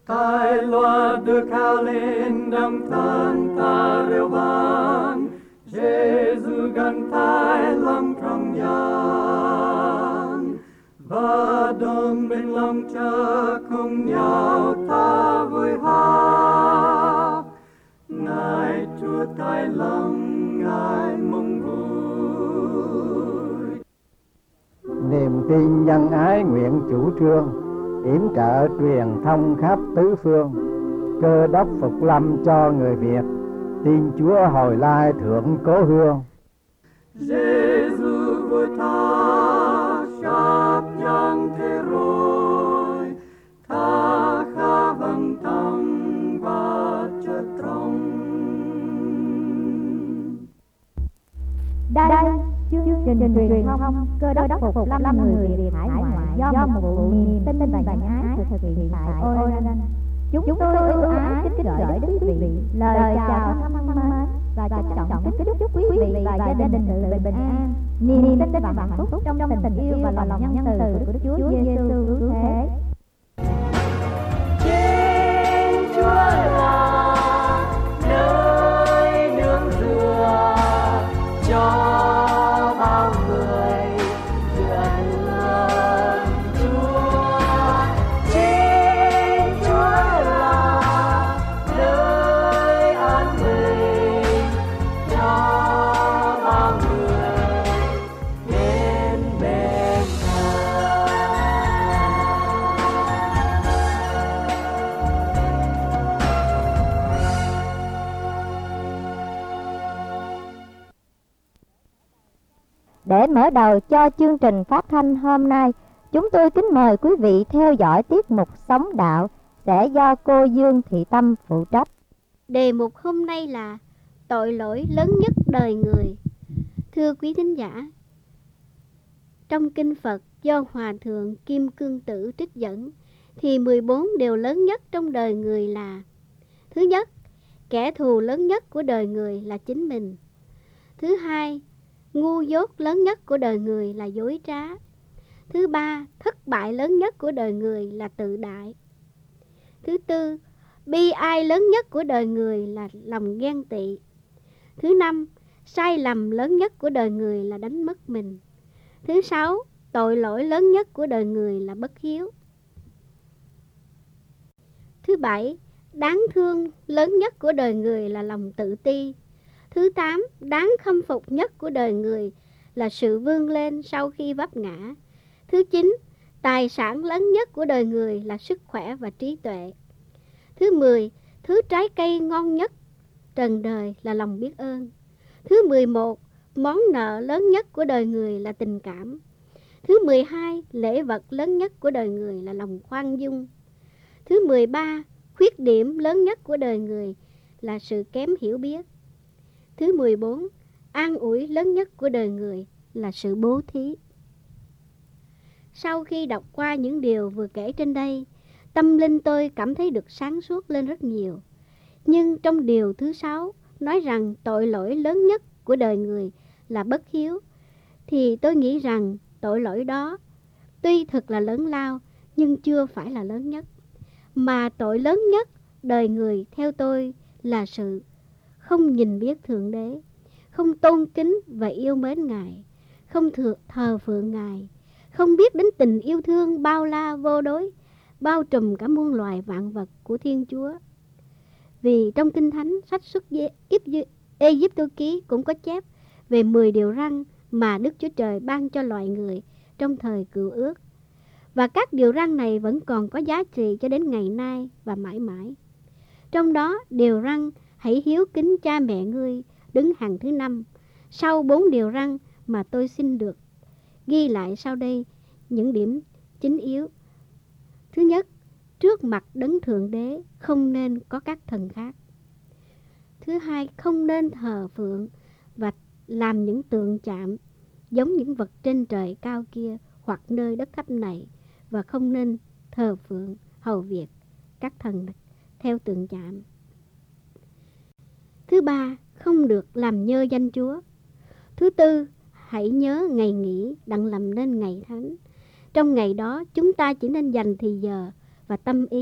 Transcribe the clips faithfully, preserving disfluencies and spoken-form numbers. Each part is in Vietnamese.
Tài loa được cao lên đồng thân ta reo vang, Giêsu gần thái lòng trong gian, và đồng bên lòng cha cùng nhau ta vui hát. Ngài Chúa thái lòng, Ngài mong vui. Niềm tin nhân ái nguyện chủ trương, yểm trợ truyền thông khắp tứ phương. Cơ đốc phục lâm cho người Việt, tin Chúa hồi lai thượng cố hương. Giêsu vua ta sắp giáng thế rồi, ta khá vâng thăng và chất trong. Đây chương trình truyền thông Cơ đốc phục lâm người Việt hải ngoại do một vụ niềm tin và nhân ái thực hiện tại Oregon. Chúng tôi ưu ái kính gửi đến quý vị lời chào thân mến và trân trọng kính chúc quý vị và gia đình sự bình an, niềm tin và hạnh phúc trong tình yêu và lòng nhân từ của Đức Chúa Giêsu cứu thế. Thiên Chúa là nơi nương tựa cho bao người dựa nương Chúa. Thiên Chúa là nơi an bình cho bao người đến bên Ngài. Để mở đầu cho chương trình phát thanh hôm nay, chúng tôi kính mời quý vị theo dõi tiết mục Sống Đạo sẽ do cô Dương Thị Tâm phụ trách. Đề mục hôm nay là tội lỗi lớn nhất đời người. Thưa quý thính giả, trong kinh Phật do Hòa Thượng Kim Cương Tử trích dẫn, thì mười bốn điều lớn nhất trong đời người là: thứ nhất, kẻ thù lớn nhất của đời người là chính mình. Thứ hai, ngu dốt lớn nhất của đời người là dối trá. Thứ ba, thất bại lớn nhất của đời người là tự đại. Thứ tư, bi ai lớn nhất của đời người là lòng ghen tị. Thứ năm, sai lầm lớn nhất của đời người là đánh mất mình. Thứ sáu, tội lỗi lớn nhất của đời người là bất hiếu. Thứ bảy, đáng thương lớn nhất của đời người là lòng tự ti. Thứ tám, đáng khâm phục nhất của đời người là sự vươn lên sau khi vấp ngã. Thứ chín, tài sản lớn nhất của đời người là sức khỏe và trí tuệ. Thứ mười, thứ trái cây ngon nhất trần đời là lòng biết ơn. Thứ mười một, món nợ lớn nhất của đời người là tình cảm. Thứ mười hai, lễ vật lớn nhất của đời người là lòng khoan dung. Thứ mười ba, khuyết điểm lớn nhất của đời người là sự kém hiểu biết. Thứ mười bốn, an ủi lớn nhất của đời người là sự bố thí. Sau khi đọc qua những điều vừa kể trên đây, tâm linh tôi cảm thấy được sáng suốt lên rất nhiều. Nhưng trong điều thứ sáu nói rằng tội lỗi lớn nhất của đời người là bất hiếu, thì tôi nghĩ rằng tội lỗi đó tuy thật là lớn lao nhưng chưa phải là lớn nhất. Mà tội lớn nhất đời người theo tôi là sự không nhìn biết Thượng Đế, không tôn kính và yêu mến Ngài, không thờ phượng Ngài, không biết đến tình yêu thương bao la vô đối, bao trùm cả muôn loài vạn vật của Thiên Chúa. Vì trong Kinh Thánh, sách Xuất Ê-díp-tô ký cũng có chép về mười điều răn mà Đức Chúa Trời ban cho loài người trong thời Cựu Ước. Và các điều răn này vẫn còn có giá trị cho đến ngày nay và mãi mãi. Trong đó, điều răn hãy hiếu kính cha mẹ ngươi đứng hàng thứ năm, sau bốn điều răn mà tôi xin được ghi lại sau đây những điểm chính yếu. Thứ nhất, trước mặt đấng Thượng Đế không nên có các thần khác. Thứ hai, không nên thờ phượng và làm những tượng chạm giống những vật trên trời cao kia hoặc nơi đất thấp này, và không nên thờ phượng hầu việc các thần theo tượng chạm. Thứ ba, không được làm nhơ danh Chúa. Thứ tư, hãy nhớ ngày nghỉ đặng làm nên ngày thánh. Trong ngày đó chúng ta chỉ nên dành thì giờ và tâm ý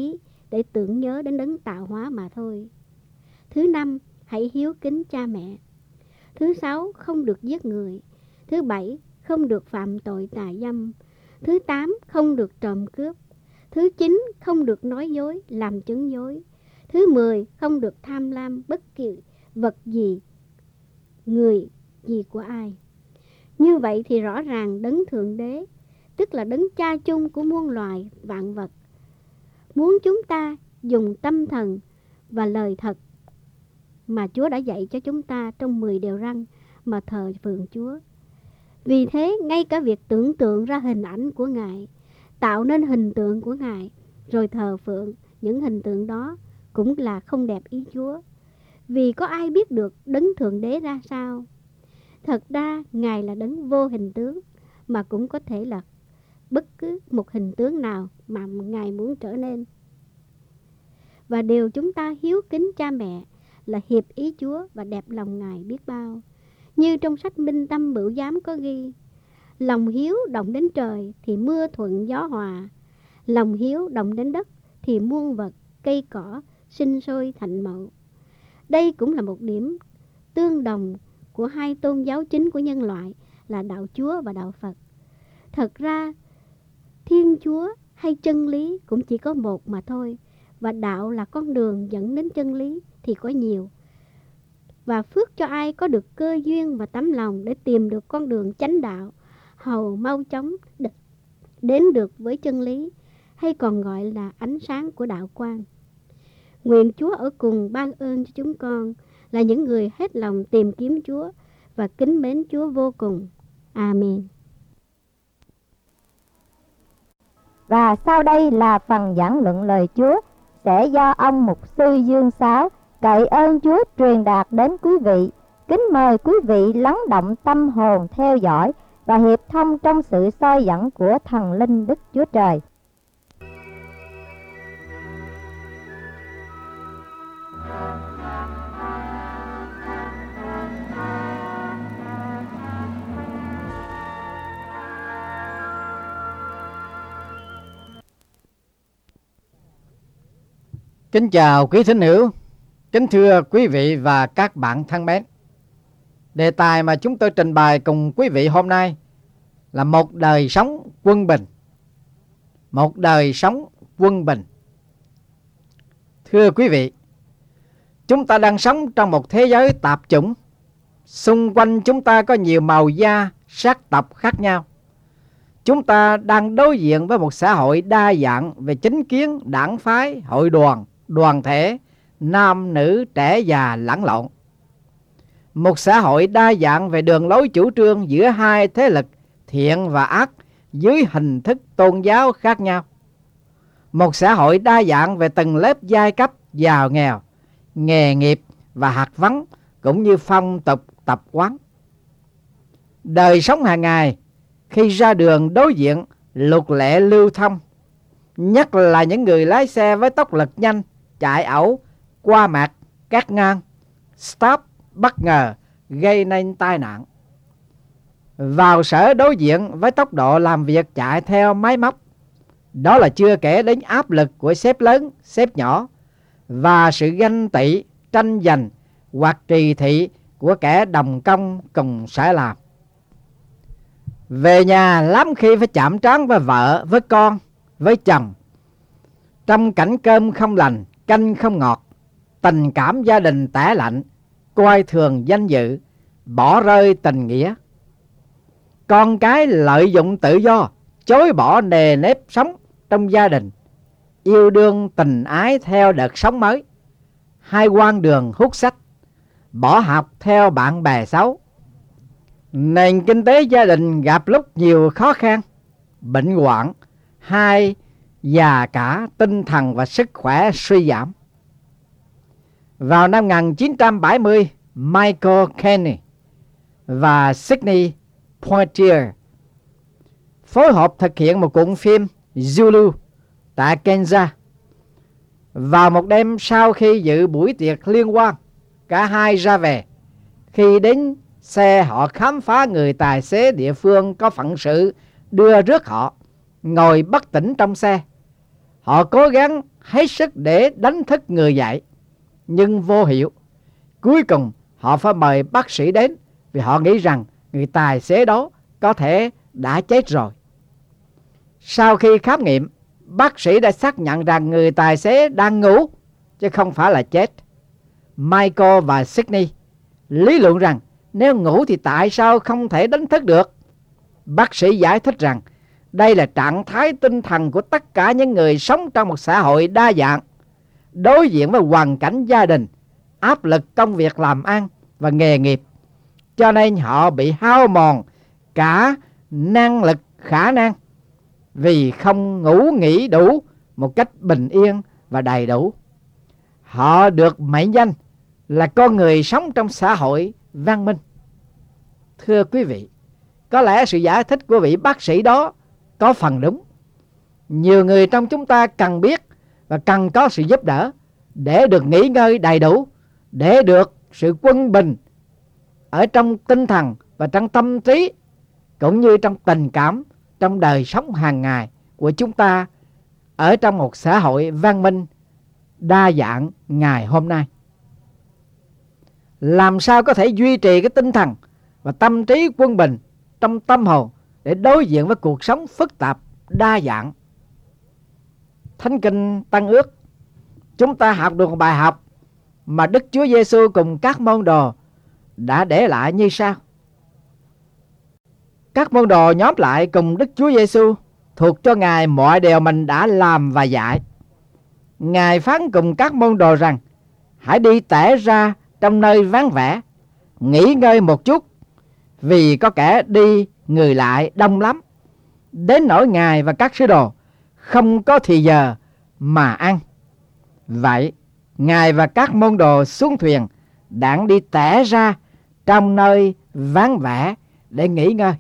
để tưởng nhớ đến đấng tạo hóa mà thôi. Thứ năm, hãy hiếu kính cha mẹ. Thứ sáu, không được giết người. Thứ bảy, không được phạm tội tà dâm. Thứ tám, không được trộm cướp. Thứ chín, không được nói dối, làm chứng dối. Thứ mười, không được tham lam bất kỳ vật gì, người gì của ai. Như vậy thì rõ ràng đấng Thượng Đế, tức là đấng cha chung của muôn loài vạn vật, muốn chúng ta dùng tâm thần và lời thật mà Chúa đã dạy cho chúng ta trong mười điều răn mà thờ phượng Chúa. Vì thế, ngay cả việc tưởng tượng ra hình ảnh của Ngài, tạo nên hình tượng của Ngài, rồi thờ phượng những hình tượng đó cũng là không đẹp ý Chúa. Vì có ai biết được đấng Thượng Đế ra sao? Thật ra, Ngài là đấng vô hình tướng, mà cũng có thể là bất cứ một hình tướng nào mà Ngài muốn trở nên. Và điều chúng ta hiếu kính cha mẹ là hiệp ý Chúa và đẹp lòng Ngài biết bao. Như trong sách Minh Tâm Bửu Giám có ghi: lòng hiếu động đến trời thì mưa thuận gió hòa, lòng hiếu động đến đất thì muôn vật cây cỏ sinh sôi thạnh mậu. Đây cũng là một điểm tương đồng của hai tôn giáo chính của nhân loại là đạo Chúa và đạo Phật. Thật ra, Thiên Chúa hay chân lý cũng chỉ có một mà thôi, và đạo là con đường dẫn đến chân lý thì có nhiều. Và phước cho ai có được cơ duyên và tấm lòng để tìm được con đường chánh đạo, hầu mau chóng đến được với chân lý, hay còn gọi là ánh sáng của đạo quang. Nguyện Chúa ở cùng ban ơn cho chúng con là những người hết lòng tìm kiếm Chúa và kính mến Chúa vô cùng. Amen. Và sau đây là phần giảng luận lời Chúa sẽ do ông mục sư Dương Sáo cậy ơn Chúa truyền đạt đến quý vị. Kính mời quý vị lắng động tâm hồn theo dõi và hiệp thông trong sự soi dẫn của thần linh Đức Chúa Trời. Kính chào quý thính hữu, kính thưa quý vị và các bạn thân mến. Đề tài mà chúng tôi trình bày cùng quý vị hôm nay là một đời sống quân bình. Một đời sống quân bình. Thưa quý vị, chúng ta đang sống trong một thế giới tạp chủng. Xung quanh chúng ta có nhiều màu da, sắc tộc khác nhau. Chúng ta đang đối diện với một xã hội đa dạng về chính kiến, đảng phái, hội đoàn, đoàn thể, nam, nữ, trẻ, già, lẫn lộn. Một xã hội đa dạng về đường lối chủ trương giữa hai thế lực thiện và ác dưới hình thức tôn giáo khác nhau. Một xã hội đa dạng về từng lớp giai cấp, giàu nghèo, nghề nghiệp và hạt vấn, cũng như phong tục tập quán. Đời sống hàng ngày khi ra đường đối diện luật lệ lưu thông, nhất là những người lái xe với tốc lực nhanh, chạy ẩu, qua mặt, cắt ngang, stop bất ngờ gây nên tai nạn. Vào sở đối diện với tốc độ làm việc chạy theo máy móc. Đó là chưa kể đến áp lực của sếp lớn, sếp nhỏ và sự ganh tị, tranh giành hoặc trì thị của kẻ đồng công cùng sở làm. Về nhà lắm khi phải chạm trán với vợ, với con, với chồng. Trong cảnh cơm không lành, canh không ngọt, tình cảm gia đình tẻ lạnh, coi thường danh dự, bỏ rơi tình nghĩa. Con cái lợi dụng tự do, chối bỏ nề nếp sống trong gia đình, yêu đương tình ái theo đợt sống mới, hay quan đường hút sách, bỏ học theo bạn bè xấu. Nền kinh tế gia đình gặp lúc nhiều khó khăn, bệnh hoạn, hay già cả tinh thần và sức khỏe suy giảm. Vào năm một nghìn chín trăm bảy mươi, Michael Kenny và Sidney Poitier phối hợp thực hiện một cuộn phim Zulu tại Kansas. Vào một đêm sau khi dự buổi tiệc liên hoan, cả hai ra về. Khi đến xe, họ khám phá người tài xế địa phương có phận sự đưa rước họ ngồi bất tỉnh trong xe. Họ cố gắng hết sức để đánh thức người dạy, nhưng vô hiệu. Cuối cùng họ phải mời bác sĩ đến vì họ nghĩ rằng người tài xế đó có thể đã chết rồi. Sau khi khám nghiệm, bác sĩ đã xác nhận rằng người tài xế đang ngủ chứ không phải là chết. Michael và Sydney lý luận rằng nếu ngủ thì tại sao không thể đánh thức được? Bác sĩ giải thích rằng đây là trạng thái tinh thần của tất cả những người sống trong một xã hội đa dạng, đối diện với hoàn cảnh gia đình, áp lực công việc làm ăn và nghề nghiệp, cho nên họ bị hao mòn cả năng lực khả năng vì không ngủ nghỉ đủ một cách bình yên và đầy đủ. Họ được mệnh danh là con người sống trong xã hội văn minh. Thưa quý vị, có lẽ sự giải thích của vị bác sĩ đó có phần đúng. Nhiều người trong chúng ta cần biết và cần có sự giúp đỡ để được nghỉ ngơi đầy đủ, để được sự quân bình ở trong tinh thần và trong tâm trí, cũng như trong tình cảm, trong đời sống hàng ngày của chúng ta ở trong một xã hội văn minh đa dạng ngày hôm nay. Làm sao có thể duy trì cái tinh thần và tâm trí quân bình trong tâm hồn để đối diện với cuộc sống phức tạp đa dạng? Thánh Kinh Tân Ước, chúng ta học được một bài học mà Đức Chúa Giêsu cùng các môn đồ đã để lại như sau. Các môn đồ nhóm lại cùng Đức Chúa Giêsu, thuộc cho Ngài mọi điều mình đã làm và dạy. Ngài phán cùng các môn đồ rằng: hãy đi tẻ ra trong nơi vắng vẻ, nghỉ ngơi một chút, vì có kẻ đi người lại đông lắm, đến nỗi Ngài và các sứ đồ không có thì giờ mà ăn. Vậy Ngài và các môn đồ xuống thuyền, đặng đi tẻ ra trong nơi vắng vẻ để nghỉ ngơi.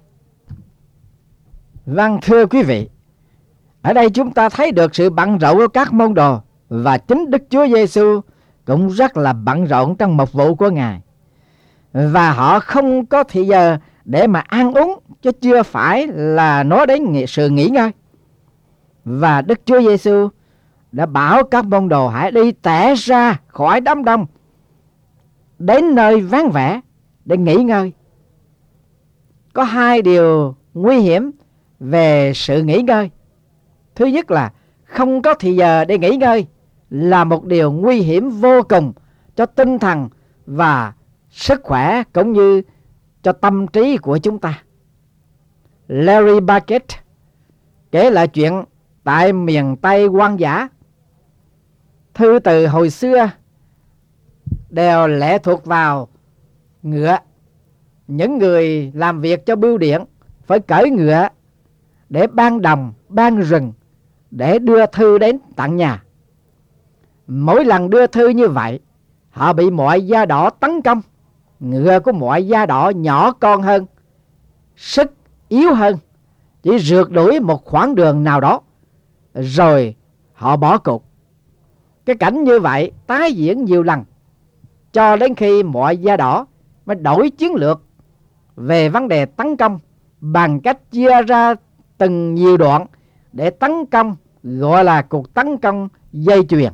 Vâng, thưa quý vị, ở đây chúng ta thấy được sự bận rộn của các môn đồ, và chính Đức Chúa Giêsu cũng rất là bận rộn trong mục vụ của Ngài, và họ không có thì giờ để mà ăn uống, chứ chưa phải là nói đến sự nghỉ ngơi. Và Đức Chúa Giêsu đã bảo các môn đồ hãy đi tẻ ra khỏi đám đông, đến nơi vắng vẻ để nghỉ ngơi. Có hai điều nguy hiểm về sự nghỉ ngơi. Thứ nhất là không có thì giờ để nghỉ ngơi là một điều nguy hiểm vô cùng cho tinh thần và sức khỏe, cũng như cho tâm trí của chúng ta. Larry Burkett kể lại chuyện tại miền Tây hoang dã. Thư từ hồi xưa đều lệ thuộc vào ngựa. Những người làm việc cho bưu điện phải cưỡi ngựa để ban đồng, ban rừng để đưa thư đến tận nhà. Mỗi lần đưa thư như vậy, họ bị mọi da đỏ tấn công. Ngựa của mọi da đỏ nhỏ con hơn, sức yếu hơn, chỉ rượt đuổi một khoảng đường nào đó, rồi họ bỏ cuộc. Cái cảnh như vậy tái diễn nhiều lần, cho đến khi mọi da đỏ mới đổi chiến lược về vấn đề tấn công bằng cách chia ra từng nhiều đoạn để tấn công, gọi là cuộc tấn công dây chuyền.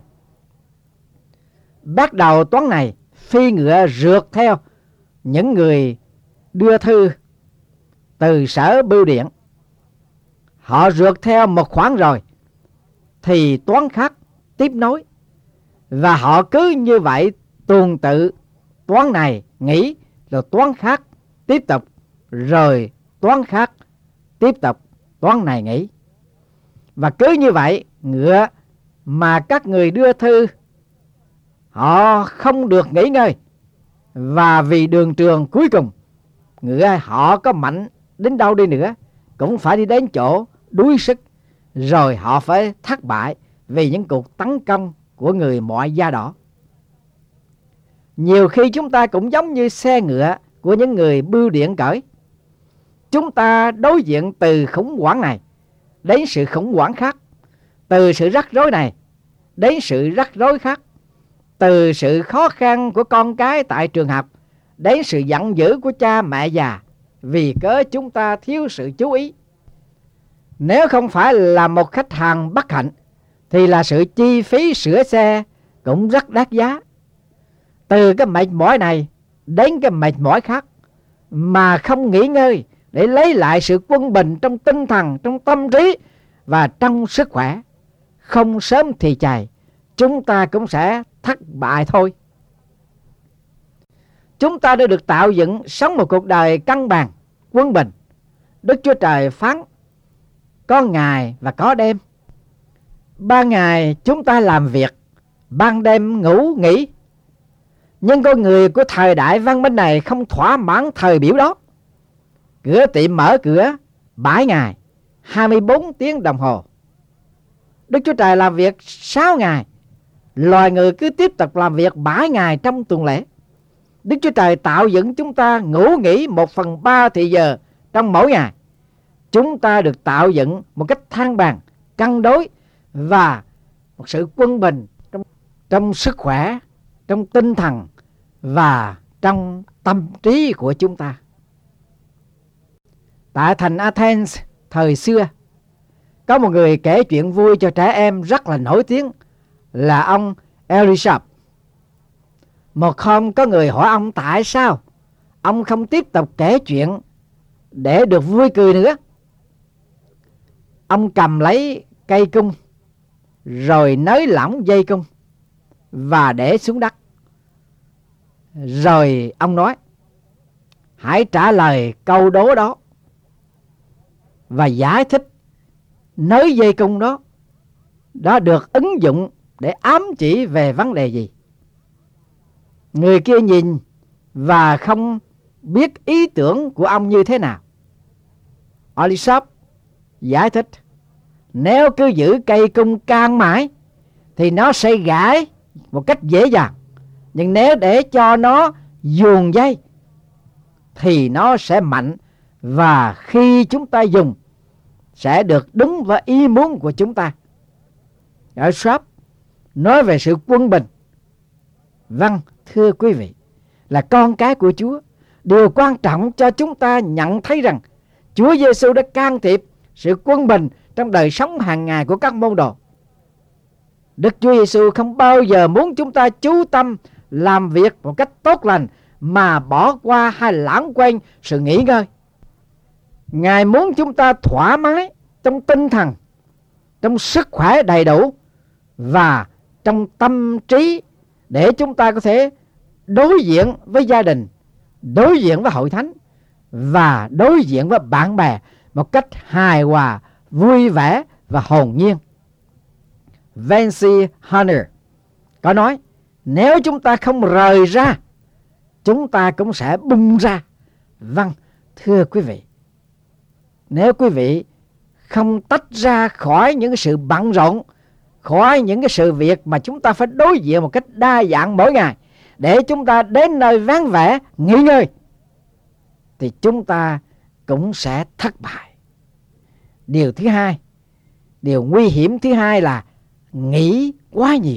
Bắt đầu toán này, phi ngựa rượt theo những người đưa thư từ sở bưu điện. Họ rượt theo một khoảng rồi thì toán khác tiếp nối, và họ cứ như vậy tuần tự, toán này nghỉ rồi toán khác tiếp tục, rồi toán khác tiếp tục, toán này nghỉ. Và cứ như vậy, ngựa mà các người đưa thư họ không được nghỉ ngơi, và vì đường trường cuối cùng ngựa họ có mạnh đến đâu đi nữa cũng phải đi đến chỗ đuối sức, rồi họ phải thất bại vì những cuộc tấn công của người mọi da đỏ. Nhiều khi chúng ta cũng giống như xe ngựa của những người bưu điện cởi. Chúng ta đối diện từ khủng hoảng này đến sự khủng hoảng khác, từ sự rắc rối này đến sự rắc rối khác, từ sự khó khăn của con cái tại trường học đến sự giận dữ của cha mẹ già vì cớ chúng ta thiếu sự chú ý. Nếu không phải là một khách hàng bất hạnh thì là sự chi phí sửa xe cũng rất đắt giá. Từ cái mệt mỏi này đến cái mệt mỏi khác mà không nghỉ ngơi để lấy lại sự quân bình trong tinh thần, trong tâm trí và trong sức khỏe, không sớm thì chày, chúng ta cũng sẽ thất bại thôi. Chúng ta đã được tạo dựng sống một cuộc đời cân bằng, quân bình. Đức Chúa Trời phán có ngày và có đêm. Ban ngày chúng ta làm việc, ban đêm ngủ nghỉ. Nhưng con người của thời đại văn minh này không thỏa mãn thời biểu đó. Cửa tiệm mở cửa bảy ngày, hai mươi bốn tiếng đồng hồ. Đức Chúa Trời làm việc sáu ngày, loài người cứ tiếp tục làm việc bảy ngày trong tuần lễ. Đức Chúa Trời tạo dựng chúng ta ngủ nghỉ một phần ba thì giờ trong mỗi ngày. Chúng ta được tạo dựng một cách thăng bằng, cân đối và một sự quân bình trong, trong sức khỏe, trong tinh thần và trong tâm trí của chúng ta. Tại thành Athens thời xưa, có một người kể chuyện vui cho trẻ em rất là nổi tiếng là ông Elisab. Một hôm có người hỏi ông tại sao ông không tiếp tục kể chuyện để được vui cười nữa. Ông cầm lấy cây cung rồi nới lỏng dây cung và để xuống đất. Rồi ông nói: hãy trả lời câu đố đó và giải thích nới dây cung đó đã được ứng dụng để ám chỉ về vấn đề gì. Người kia nhìn và không biết ý tưởng của ông như thế nào. Elisab giải thích: nếu cứ giữ cây cung căng mãi thì nó sẽ gãy một cách dễ dàng. Nhưng nếu để cho nó duồn dây thì nó sẽ mạnh, và khi chúng ta dùng sẽ được đúng với ý muốn của chúng ta. Elisab nói về sự quân bình. Vâng, thưa quý vị, là con cái của Chúa, điều quan trọng cho chúng ta nhận thấy rằng Chúa Giêsu đã can thiệp sự quân bình trong đời sống hàng ngày của các môn đồ. Đức Chúa Giêsu không bao giờ muốn chúng ta chú tâm làm việc một cách tốt lành mà bỏ qua hay lãng quên sự nghỉ ngơi. Ngài muốn chúng ta thoải mái trong tinh thần, trong sức khỏe đầy đủ và trong tâm trí, để chúng ta có thể đối diện với gia đình, đối diện với hội thánh và đối diện với bạn bè một cách hài hòa, vui vẻ và hồn nhiên. Vince Hunter có nói: nếu chúng ta không rời ra, chúng ta cũng sẽ bung ra. Vâng, thưa quý vị, nếu quý vị không tách ra khỏi những sự bận rộn, khỏi những cái sự việc mà chúng ta phải đối diện một cách đa dạng mỗi ngày, để chúng ta đến nơi vắng vẻ nghỉ ngơi, thì chúng ta cũng sẽ thất bại. Điều thứ hai, điều nguy hiểm thứ hai là nghĩ quá nhiều.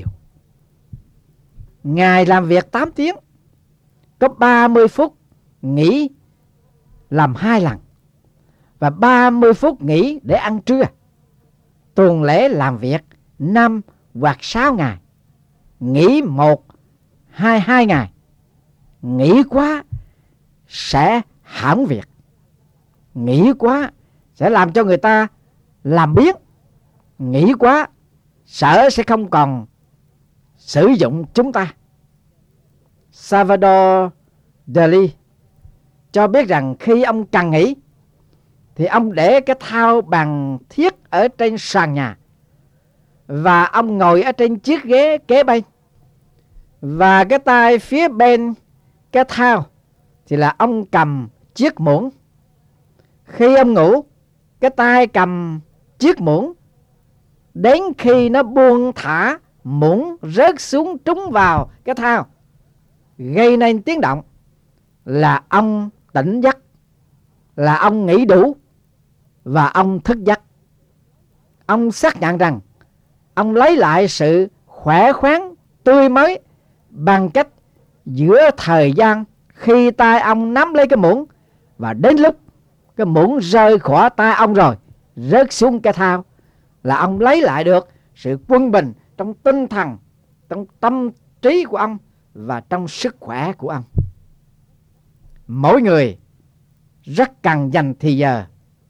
Ngày làm việc tám tiếng, có ba mươi phút nghỉ làm hai lần và ba mươi phút nghỉ để ăn trưa. Tuần lễ làm việc năm hoặc sáu ngày, nghỉ một, hai, hai ngày. Nghỉ quá sẽ hỏng việc. Nghỉ quá sẽ làm cho người ta làm biếng. Nghỉ quá sở sẽ không còn sử dụng chúng ta. Salvador Dali cho biết rằng khi ông cần nghỉ thì ông để cái thao bằng thiết ở trên sàn nhà và ông ngồi ở trên chiếc ghế kế bên, và cái tay phía bên cái thao thì là ông cầm chiếc muỗng. Khi ông ngủ, cái tay cầm chiếc muỗng, đến khi nó buông thả muỗng rớt xuống trúng vào cái thao gây nên tiếng động là ông tỉnh giấc, là ông nghỉ đủ và ông thức giấc. Ông xác nhận rằng ông lấy lại sự khỏe khoắn, tươi mới bằng cách giữa thời gian khi tay ông nắm lấy cái muỗng và đến lúc cái muỗng rơi khỏi tay ông rồi rớt xuống cái thao, là ông lấy lại được sự quân bình trong tinh thần, trong tâm trí của ông và trong sức khỏe của ông. Mỗi người rất cần dành thời giờ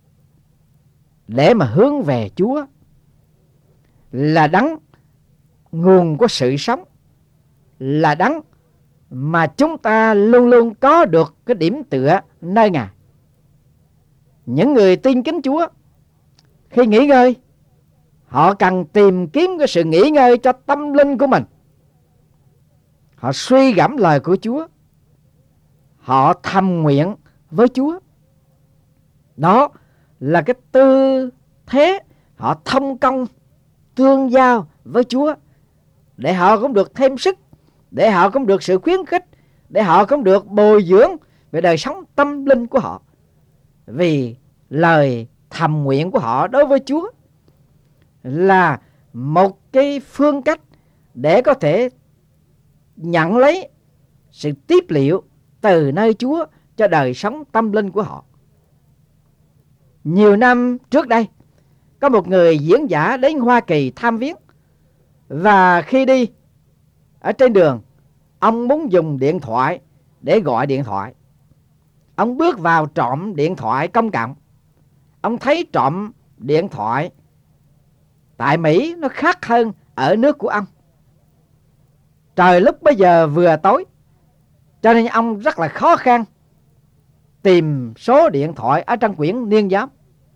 để mà hướng về Chúa, là đấng nguồn của sự sống, là đấng mà chúng ta luôn luôn có được cái điểm tựa nơi Ngài. Những người tin kính Chúa khi nghỉ ngơi, họ cần tìm kiếm cái sự nghỉ ngơi cho tâm linh của mình. Họ suy gẫm lời của Chúa, họ thầm nguyện với Chúa. Đó là cái tư thế họ thông công tương giao với Chúa, để họ cũng được thêm sức, để họ cũng được sự khuyến khích, để họ cũng được bồi dưỡng về đời sống tâm linh của họ. Vì lời thầm nguyện của họ đối với Chúa là một cái phương cách để có thể nhận lấy sự tiếp liệu từ nơi Chúa cho đời sống tâm linh của họ. Nhiều năm trước đây, có một người diễn giả đến Hoa Kỳ tham viếng, và khi đi ở trên đường, ông muốn dùng điện thoại để gọi điện thoại. Ông bước vào trộm điện thoại công cộng. Ông thấy trộm điện thoại tại Mỹ nó khác hơn ở nước của ông. Trời lúc bây giờ vừa tối, cho nên ông rất là khó khăn tìm số điện thoại ở trong quyển niên giám.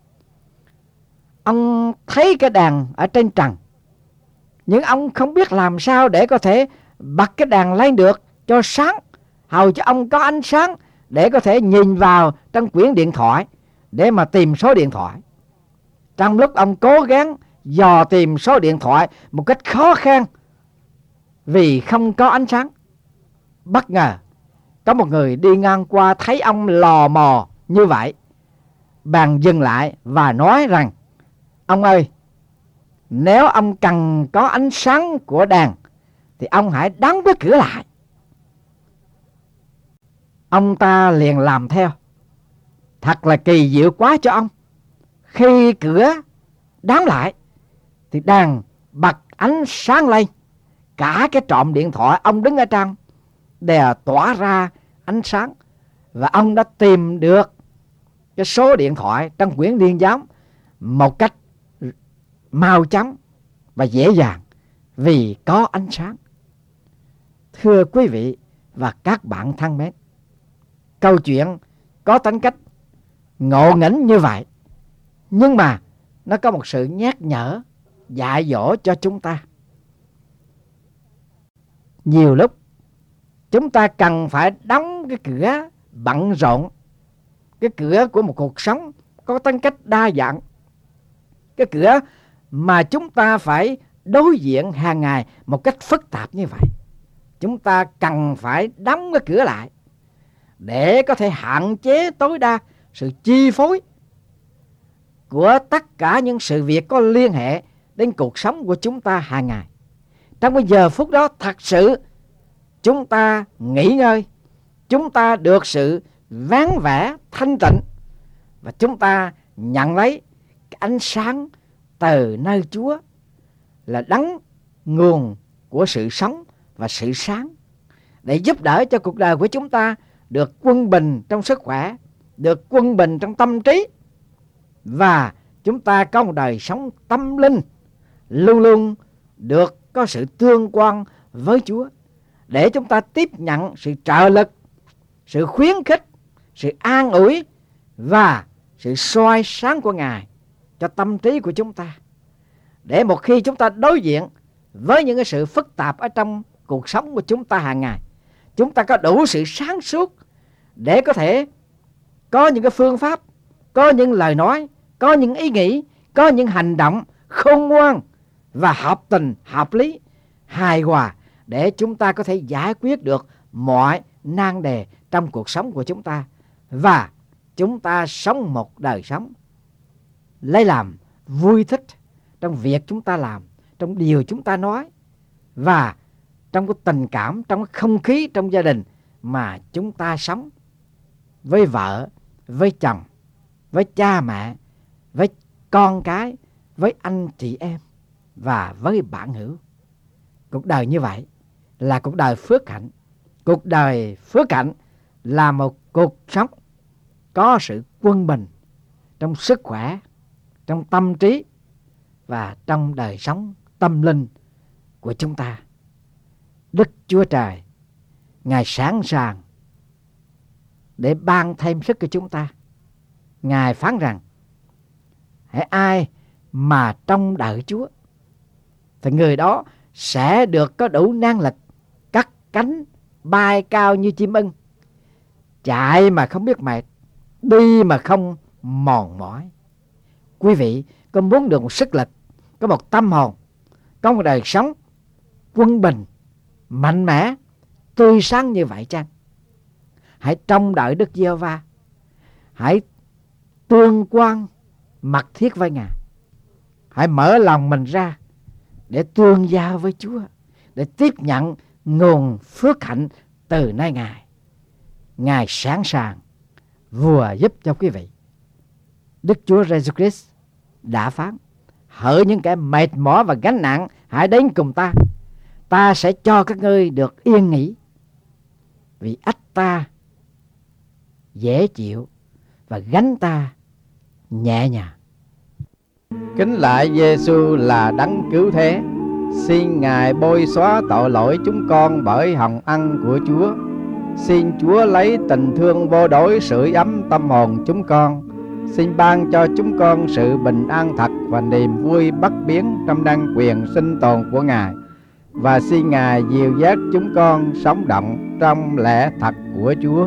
Ông thấy cái đèn ở trên trần, nhưng ông không biết làm sao để có thể bật cái đèn lên được cho sáng, hầu cho ông có ánh sáng để có thể nhìn vào trong quyển điện thoại để mà tìm số điện thoại. Trong lúc ông cố gắng dò tìm số điện thoại một cách khó khăn vì không có ánh sáng, bất ngờ có một người đi ngang qua thấy ông lò mò như vậy, bèn dừng lại và nói rằng: ông ơi, nếu ông cần có ánh sáng của đèn thì ông hãy đóng cái cửa lại. Ông ta liền làm theo. Thật là kỳ diệu quá cho ông. Khi cửa đóng lại thì đèn bật ánh sáng lên. Cả cái trộm điện thoại ông đứng ở trong đều tỏa ra ánh sáng, và ông đã tìm được cái số điện thoại trong quyển niên giám một cách mau chóng và dễ dàng vì có ánh sáng. Thưa quý vị và các bạn thân mến, câu chuyện có tính cách ngộ nghĩnh như vậy, nhưng mà nó có một sự nhắc nhở, dạy dỗ cho chúng ta. Nhiều lúc chúng ta cần phải đóng cái cửa bận rộn, cái cửa của một cuộc sống có tính cách đa dạng, cái cửa mà chúng ta phải đối diện hàng ngày một cách phức tạp như vậy. Chúng ta cần phải đóng cái cửa lại để có thể hạn chế tối đa sự chi phối của tất cả những sự việc có liên hệ đến cuộc sống của chúng ta hàng ngày. Trong cái giờ phút đó, thật sự chúng ta nghỉ ngơi, chúng ta được sự vắng vẻ thanh tịnh, và chúng ta nhận lấy cái ánh sáng từ nơi Chúa là đấng nguồn của sự sống và sự sáng, để giúp đỡ cho cuộc đời của chúng ta được quân bình trong sức khỏe, được quân bình trong tâm trí, và chúng ta có một đời sống tâm linh luôn luôn được có sự tương quan với Chúa, để chúng ta tiếp nhận sự trợ lực, sự khuyến khích, sự an ủi và sự soi sáng của Ngài cho tâm trí của chúng ta. Để một khi chúng ta đối diện với những cái sự phức tạp ở trong cuộc sống của chúng ta hàng ngày, chúng ta có đủ sự sáng suốt để có thể có những cái phương pháp, có những lời nói, có những ý nghĩ, có những hành động khôn ngoan và hợp tình, hợp lý, hài hòa, để chúng ta có thể giải quyết được mọi nan đề trong cuộc sống của chúng ta, và chúng ta sống một đời sống lấy làm vui thích trong việc chúng ta làm, trong điều chúng ta nói, và trong cái tình cảm, trong cái không khí trong gia đình mà chúng ta sống với vợ, với chồng, với cha mẹ, với con cái, với anh chị em. và với bản hữu. Cuộc đời như vậy là cuộc đời phước hạnh. Cuộc đời phước hạnh là một cuộc sống có sự quân bình trong sức khỏe, trong tâm trí và trong đời sống tâm linh của chúng ta. Đức Chúa Trời, Ngài sẵn sàng để ban thêm sức cho chúng ta. Ngài phán rằng hễ ai mà trông đợi Chúa thì người đó sẽ được có đủ năng lực cất cánh bay cao như chim ưng, chạy mà không biết mệt, đi mà không mòn mỏi. Quý vị có muốn được một sức lực, có một tâm hồn, có một đời sống quân bình, mạnh mẽ, tươi sáng như vậy chăng? Hãy trông đợi Đức Giê-hô-va, hãy tương quan mật thiết với Ngài, hãy mở lòng mình ra để tương giao với Chúa, để tiếp nhận nguồn phước hạnh từ nơi Ngài. Ngài sẵn sàng vừa giúp cho quý vị. Đức Chúa Giêsu Christ đã phán: hỡi những kẻ mệt mỏi và gánh nặng, hãy đến cùng ta, ta sẽ cho các ngươi được yên nghỉ. Vì ách ta dễ chịu và gánh ta nhẹ nhàng. Kính lạy Giêsu là đấng cứu thế, xin Ngài bôi xóa tội lỗi chúng con bởi hồng ân của Chúa. Xin Chúa lấy tình thương vô đối sưởi ấm tâm hồn chúng con. Xin ban cho chúng con sự bình an thật và niềm vui bất biến trong năng quyền sinh tồn của Ngài. Và xin Ngài dìu dắt chúng con sống động trong lẽ thật của Chúa.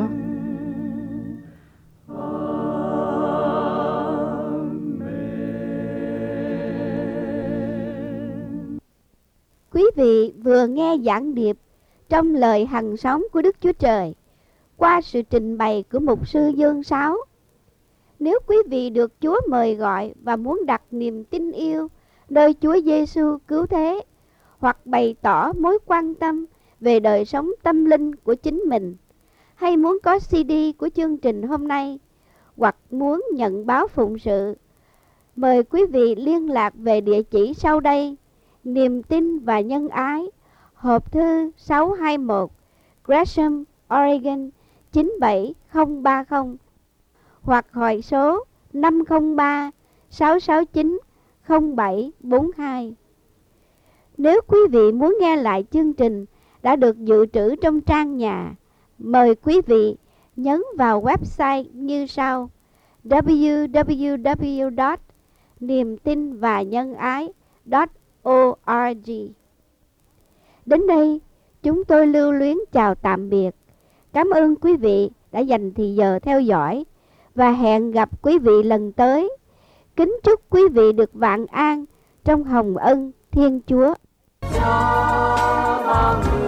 Quý vị vừa nghe giảng điệp trong lời hằng sống của Đức Chúa Trời qua sự trình bày của mục sư Dương Sáu. Nếu quý vị được Chúa mời gọi và muốn đặt niềm tin yêu nơi Chúa Giêsu cứu thế, hoặc bày tỏ mối quan tâm về đời sống tâm linh của chính mình, hay muốn có xê đê của chương trình hôm nay, hoặc muốn nhận báo phụng sự, mời quý vị liên lạc về địa chỉ sau đây: Niềm tin và nhân ái, hộp thư sáu hai mốt, Gresham, Oregon chín bảy không ba không, hoặc hỏi số năm không ba sáu sáu chín không bảy bốn hai. Nếu quý vị muốn nghe lại chương trình đã được dự trữ trong trang nhà, mời quý vị nhấn vào website như sau: w w w chấm niềm tin và nhân ái chấm org. Đến đây, chúng tôi lưu luyến chào tạm biệt. Cảm ơn quý vị đã dành thời giờ theo dõi và hẹn gặp quý vị lần tới. Kính chúc quý vị được vạn an trong hồng ân Thiên Chúa. Cho bao người